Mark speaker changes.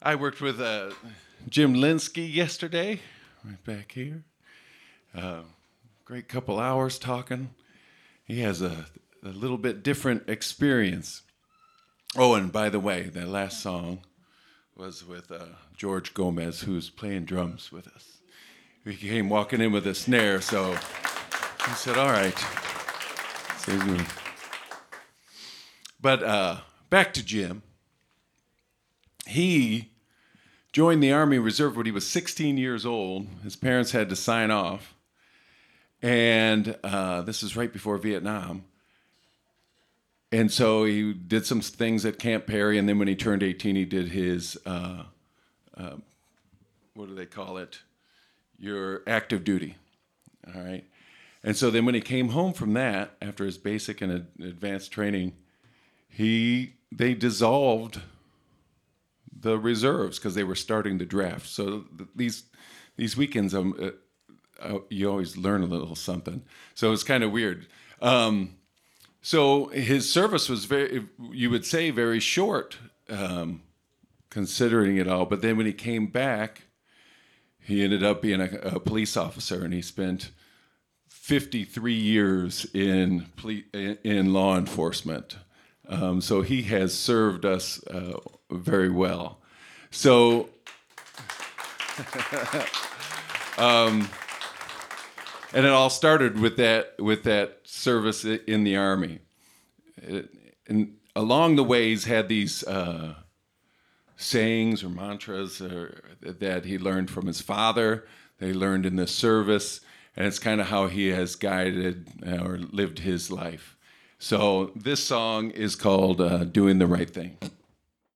Speaker 1: I worked with Jim Linsky yesterday, right back here. Great couple hours talking. He has a little bit different experience. Oh, and by the way, that last song was with George Gomez, who's playing drums with us. He came walking in with a snare, so he said, all right. But back to Jim. He joined the Army Reserve when he was 16 years old. His parents had to sign off. And this is right before Vietnam. And so he did some things at Camp Perry, and then when he turned 18, he did his, what do they call it? Your active duty, all right? And so then when he came home from that, after his basic and advanced training, they dissolved the reserves because they were starting the draft. So these weekends, you always learn a little something. So it's kind of weird. So his service was you would say, very short, considering it all. But then when he came back, he ended up being a police officer, and he spent 53 years in law enforcement. So he has served us very well. So, and it all started with that service in the Army. And along the way, he's had these sayings or mantras that he learned from his father, that he learned in the service, and it's kind of how he has guided or lived his life. So this song is called Doing the Right Thing.